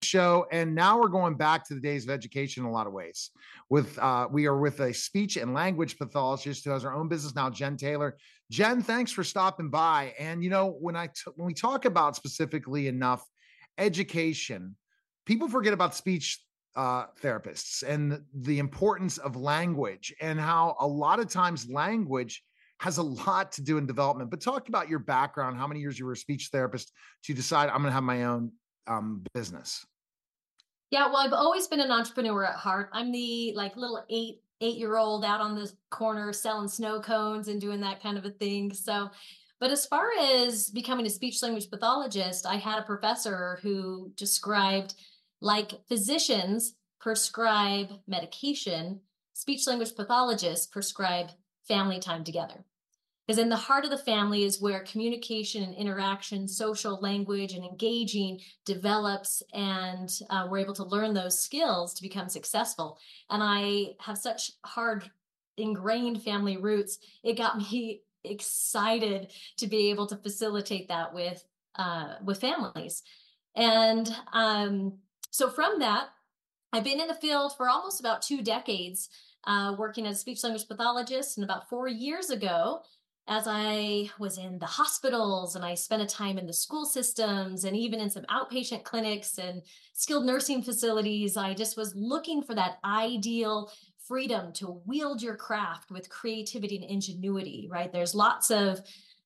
show, and now we're going back to the days of education in a lot of ways. We are with a speech and language pathologist who has her own business now, Jen Taylor. Jen, thanks for stopping by. And when we talk about specifically enough education, people forget about speech therapists and the importance of language and how a lot of times language has a lot to do in development. But talk about your background, how many years you were a speech therapist to decide I'm going to have my own business. Yeah, well, I've always been an entrepreneur at heart. I'm the little eight-year old out on the corner selling snow cones and doing that kind of a thing. So, but as far as becoming a speech language pathologist, I had a professor who described like physicians prescribe medication, speech language pathologists prescribe family time together. Because in the heart of the family is where communication and interaction, social language and engaging develops, and we're able to learn those skills to become successful. And I have such hard ingrained family roots. It got me excited to be able to facilitate that with families. And so from that, I've been in the field for almost about 2 decades, working as a speech language pathologist. And about 4 years ago, as I was in the hospitals and I spent a time in the school systems and even in some outpatient clinics and skilled nursing facilities, I just was looking for that ideal freedom to wield your craft with creativity and ingenuity, right? There's lots of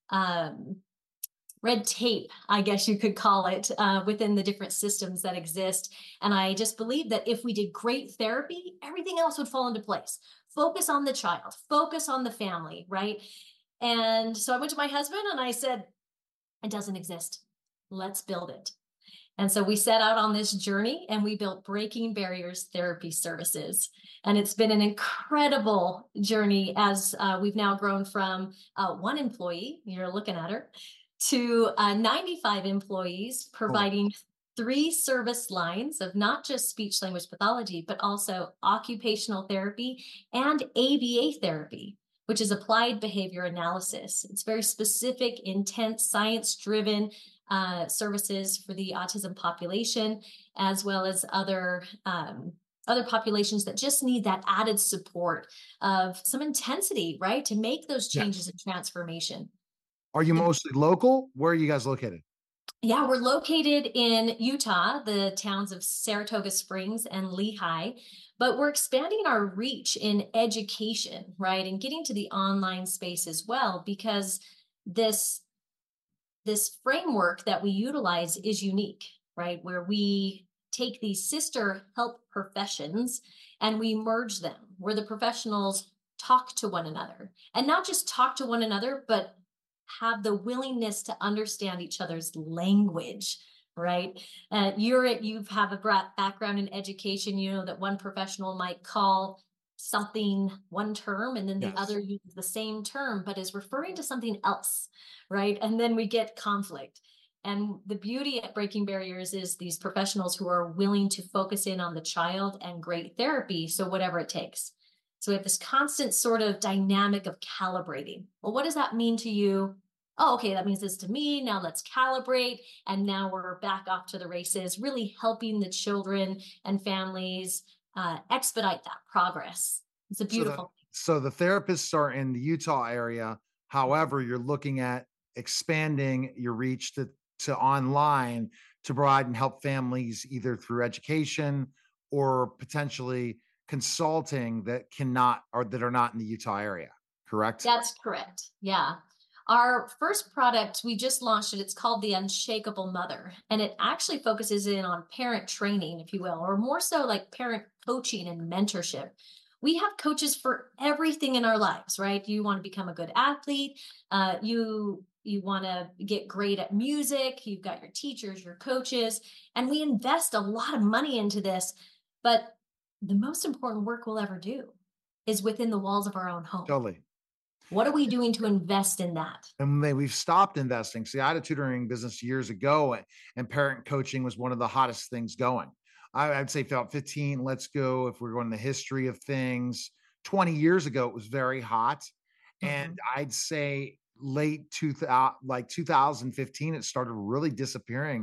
red tape, I guess you could call it, within the different systems that exist. And I just believe that if we did great therapy, everything else would fall into place. Focus on the child, focus on the family, right? And so I went to my husband and I said, it doesn't exist. Let's build it. And so we set out on this journey and we built Breaking Barriers Therapy Services. And it's been an incredible journey as we've now grown from 1 employee, you're looking at her, to 95 employees, providing 3 service lines of not just speech language pathology, but also occupational therapy and ABA therapy, which is applied behavior analysis. It's very specific, intense, science-driven services for the autism population, as well as other populations that just need that added support of some intensity, right, to make those changes and transformation. Are you mostly local? Where are you guys located? Yeah, we're located in Utah, the towns of Saratoga Springs and Lehi, but we're expanding our reach in education, right? And getting to the online space as well, because this framework that we utilize is unique, right? Where we take these sister help professions and we merge them, where the professionals talk to one another, and not just talk to one another, but have the willingness to understand each other's language, right? You have a background in education. You know that one professional might call something one term and then the other uses the same term, but is referring to something else, right? And then we get conflict. And the beauty at Breaking Barriers is these professionals who are willing to focus in on the child and great therapy. So whatever it takes. So we have this constant sort of dynamic of calibrating. Well, what does that mean to you? Oh, okay, that means this to me. Now let's calibrate. And now we're back off to the races, really helping the children and families expedite that progress. It's a beautiful thing. So the therapists are in the Utah area. However, you're looking at expanding your reach to online to provide and help families either through education or potentially consulting that cannot or that are not in the Utah area, correct? That's correct. Yeah. Our first product, we just launched it. It's called the Unshakable Mother, and it actually focuses in on parent training, if you will, or more so like parent coaching and mentorship. We have coaches for everything in our lives, right? You want to become a good athlete. You want to get great at music. You've got your teachers, your coaches, and we invest a lot of money into this. But the most important work we'll ever do is within the walls of our own home. Totally. What are we doing to invest in that? And we've stopped investing. See, I had a tutoring business years ago, and parent coaching was one of the hottest things going. I'd say about 15, let's go, if we're going the history of things, 20 years ago, it was very hot. And I'd say late 2015, it started really disappearing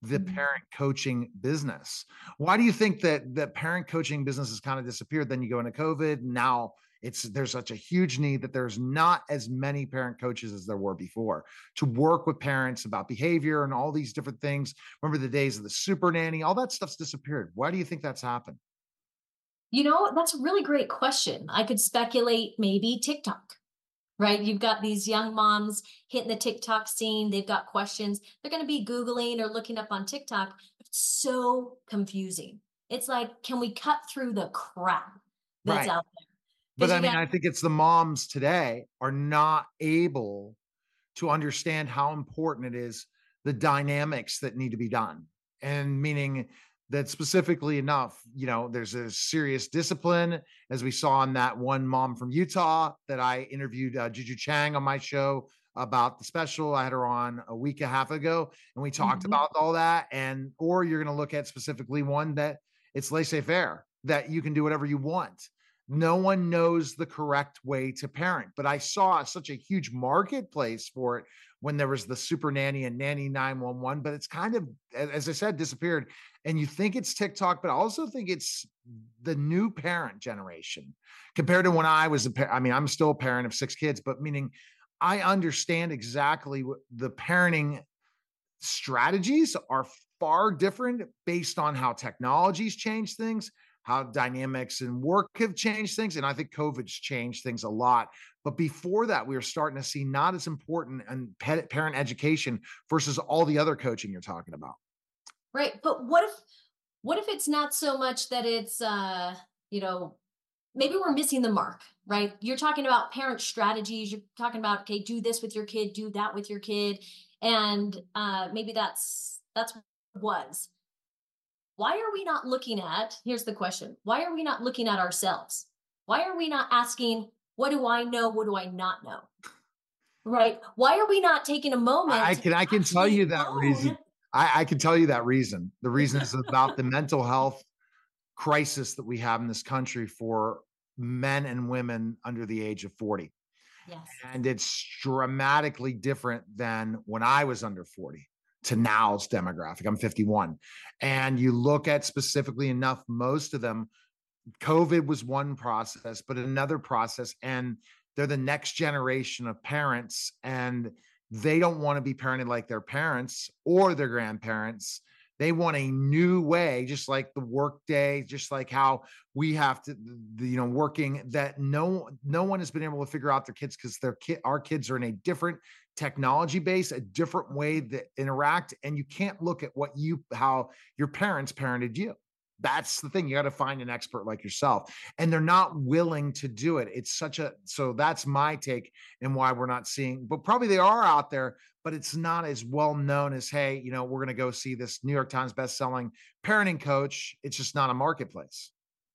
the Mhm. parent coaching business. Why do you think that the parent coaching business has kind of disappeared? Then you go into COVID. Now there's such a huge need that there's not as many parent coaches as there were before to work with parents about behavior and all these different things. Remember the days of the super nanny? All that stuff's disappeared. Why do you think that's happened? That's a really great question. I could speculate maybe TikTok, right? You've got these young moms hitting the TikTok scene. They've got questions. They're going to be Googling or looking up on TikTok. It's so confusing. It's like, can we cut through the crap that's Right. out there? But Because I you mean, got, I think it's the moms today are not able to understand how important it is, the dynamics that need to be done. And meaning that specifically enough, there's a serious discipline, as we saw in that one mom from Utah that I interviewed, Juju Chang, on my show about the special. I had her on a week and a half ago, and we talked Mhm. about all that. And, or you're going to look at specifically one that it's laissez faire, that you can do whatever you want. No one knows the correct way to parent. But I saw such a huge marketplace for it when there was the super nanny and nanny 911, but it's kind of, as I said, disappeared. And you think it's TikTok, but I also think it's the new parent generation compared to when I was a parent. I mean, I'm still a parent of 6 kids, but meaning I understand exactly what the parenting strategies are far different based on how technology's changed things, how dynamics and work have changed things. And I think COVID's changed things a lot. But before that, we were starting to see not as important and parent education versus all the other coaching you're talking about. Right. But what if it's not so much that it's you know, maybe we're missing the mark, right? You're talking about parent strategies. You're talking about, okay, do this with your kid, do that with your kid. And maybe that's was. Why are we not looking at, here's the question, why are we not looking at ourselves? Why are we not asking, what do I know? What do I not know? Right? Why are we not taking a moment I to can I can tell actually you that reason. own? I can tell you that reason. The reason is about the mental health crisis that we have in this country for men and women under the age of 40. Yes. And it's dramatically different than when I was under 40 to now's demographic. I'm 51. And you look at specifically enough, most of them, COVID was one process, but another process. And they're the next generation of parents. And they don't want to be parented like their parents or their grandparents. They want a new way, just like the work day, just like how we have to, working that no one has been able to figure out their kids because our kids are in a different technology base, a different way that interact, and you can't look at how your parents parented you. That's the thing. You got to find an expert like yourself, and they're not willing to do it. So that's my take and why we're not seeing, but probably they are out there, but it's not as well known as, hey, we're going to go see this New York Times best-selling parenting coach. It's just not a marketplace.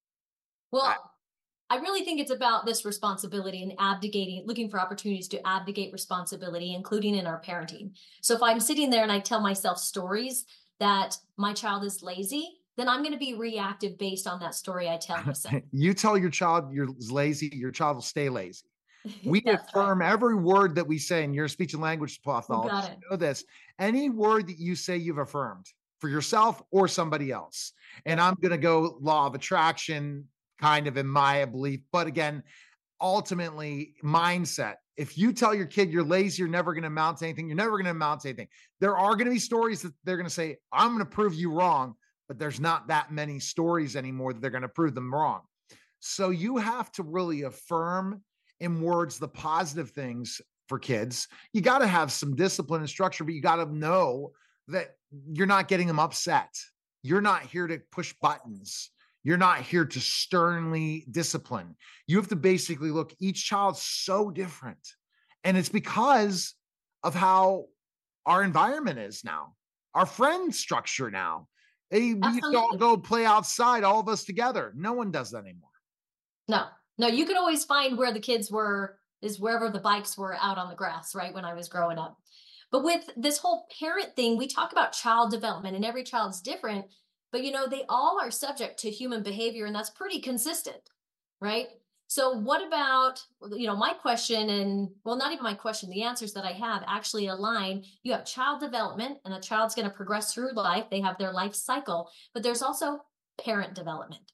I, Well, I really think it's about this responsibility and abdicating, looking for opportunities to abdicate responsibility, including in our parenting. So if I'm sitting there and I tell myself stories that my child is lazy, then I'm going to be reactive based on that story I tell myself. you tell your child you're lazy, your child will stay lazy. We That's right. affirm every word that we say, and you're a speech and language You got pathologist. it. You know this. Any word that you say, you've affirmed for yourself or somebody else. And Yep. I'm going to go law of attraction, kind of in my belief. But again, ultimately, mindset. If you tell your kid you're lazy, you're never going to amount to anything, you're never going to amount to anything. There are going to be stories that they're going to say, I'm going to prove you wrong, but there's not that many stories anymore that they're going to prove them wrong. So you have to really affirm in words the positive things for kids. You got to have some discipline and structure, but you got to know that you're not getting them upset. You're not here to push buttons. You're not here to sternly discipline. You have to basically look, each child's so different. And it's because of how our environment is now, our friend structure now. Hey, we used to all Absolutely. go play outside, all of us together. No one does that anymore. No, no, you could always find where the kids were, is wherever the bikes were out on the grass, right? When I was growing up. But with this whole parent thing, we talk about child development and every child's different, but they all are subject to human behavior and that's pretty consistent, right? So what about, my question, and well, not even my question, the answers that I have actually align. You have child development, and a child's going to progress through life. They have their life cycle, but there's also parent development.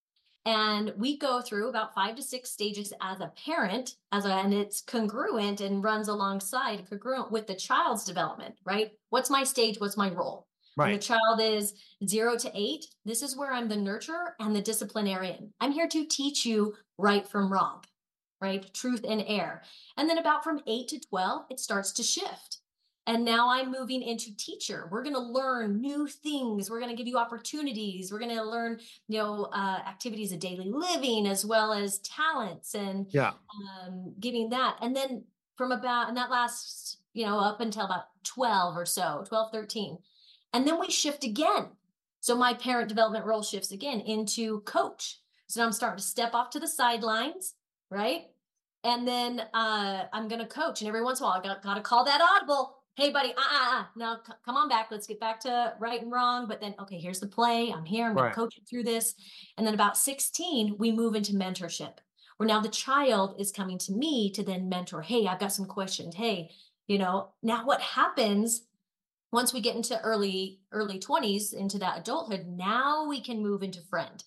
And we go through about 5 to 6 stages as a parent, and it's congruent and runs alongside congruent with the child's development, right? What's my stage? What's my role? When the Right. child is 0 to 8, this is where I'm the nurturer and the disciplinarian. I'm here to teach you right from wrong, right? Truth and error. And then about from 8 to 12, it starts to shift. And now I'm moving into teacher. We're going to learn new things. We're going to give you opportunities. We're going to learn, activities of daily living as well as talents and Yeah. giving that. And then and that lasts, up until about 12 or so, 12, 13. And then we shift again. So my parent development role shifts again into coach. So now I'm starting to step off to the sidelines, right? And then I'm going to coach. And every once in a while, I got to call that audible. Hey, buddy, now come on back. Let's get back to right and wrong. But then, okay, here's the play. I'm here. I'm going to Right. coach you through this. And then about 16, we move into mentorship, where now the child is coming to me to then mentor. Hey, I've got some questions. Hey, now what happens once we get into early 20s, into that adulthood? Now we can move into friend.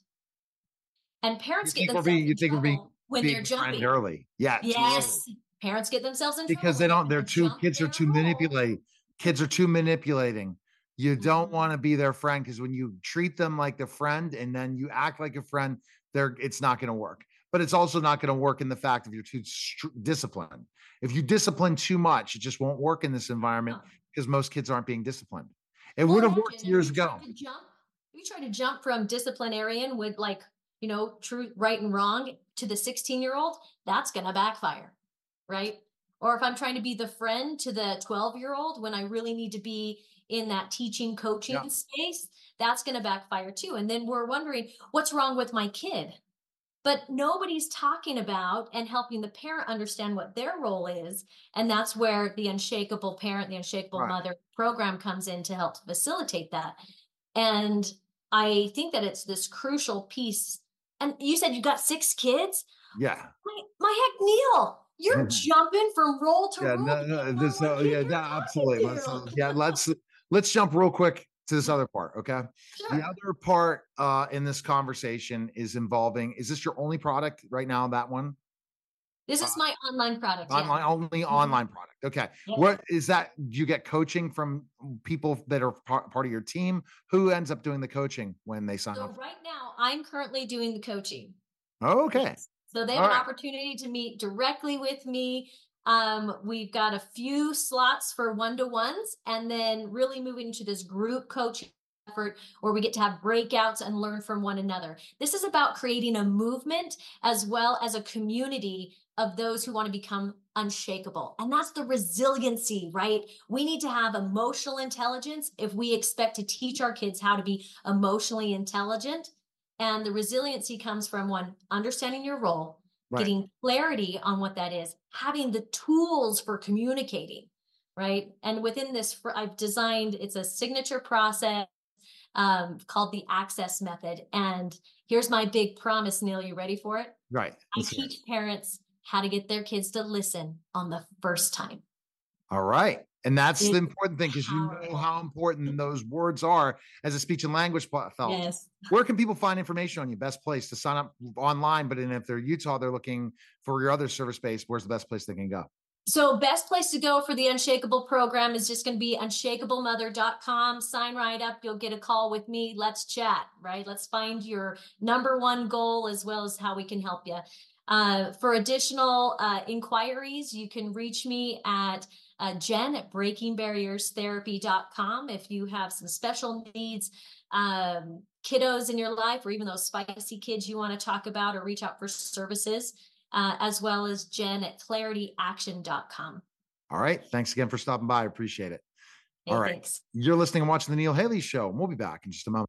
And parents get themselves You in think we're trouble when being they're a friend jumping. early? Yeah, too early. Yes, parents get themselves in trouble Because when they they're don't, going they're to too, jump kids are their too role. manipulate. Kids are too manipulating. You don't Mhm. want to be their friend because when you treat them like a friend and then you act like a friend, it's not going to work. But it's also not going to work in the fact if you're too disciplined. If you discipline too much, it just won't work in this environment Huh. because most kids aren't being disciplined. It Well, would have worked imagine if years you tried ago. to jump. If you try to jump from disciplinarian with truth, right and wrong to the 16-year-old, that's going to backfire, right? Or if I'm trying to be the friend to the 12-year-old when I really need to be in that teaching, Yeah. coaching space, that's going to backfire too. And then we're wondering, what's wrong with my kid? But nobody's talking about and helping the parent understand what their role is. And that's where the Unshakable Parent, the Unshakable Right. Mother program comes in to help facilitate that. And I think that it's this crucial piece. And you said you got 6 kids? Yeah. My heck, Neil, you're jumping from role to Yeah, role no, no, depending on this, what kid yeah, you're absolutely. talking to. Let's jump real quick to this other part. Okay. The Sure. other part in this conversation is involving, is this your only product right now? That one? This Uh, is my online product. Yeah. online, only Mhm. online product. Okay. Yep. What is that? Do you get coaching from people that are part of your team? Who ends up doing the coaching when they sign So up? right now, I'm currently doing the coaching. Okay. Yes. So they have All an right. opportunity to meet directly with me. We've got a few slots for one-to-ones, and then really moving into this group coaching effort where we get to have breakouts and learn from one another. This is about creating a movement as well as a community of those who want to become unshakable. And that's the resiliency, right? We need to have emotional intelligence if we expect to teach our kids how to be emotionally intelligent. And the resiliency comes from one, understanding your role, Right. getting clarity on what that is, having the tools for communicating, right? And within this, I've designed, it's a signature process called the Access Method. And here's my big promise, Neil. You ready for it? Right. I Let's hear it. teach parents how to get their kids to listen on the first time. All right. And that's the It's important thing because you know powerful. how important those words are as a speech and language pathologist. Yes. Where can people find information on you? Best place to sign up online, but if they're Utah, they're looking for your other service base. Where's the best place they can go? So best place to go for the Unshakable program is just going to be unshakablemother.com. Sign right up. You'll get a call with me. Let's chat, right? Let's find your number one goal as well as how we can help you. For additional inquiries, you can reach me at Jen at breakingbarrierstherapy.com. If you have some special needs, kiddos in your life, or even those spicy kids you want to talk about or reach out for services, as well as Jen at clarityaction.com. All right. Thanks again for stopping by. I appreciate it. All Hey, right. thanks. You're listening and watching the Neil Haley Show. We'll be back in just a moment.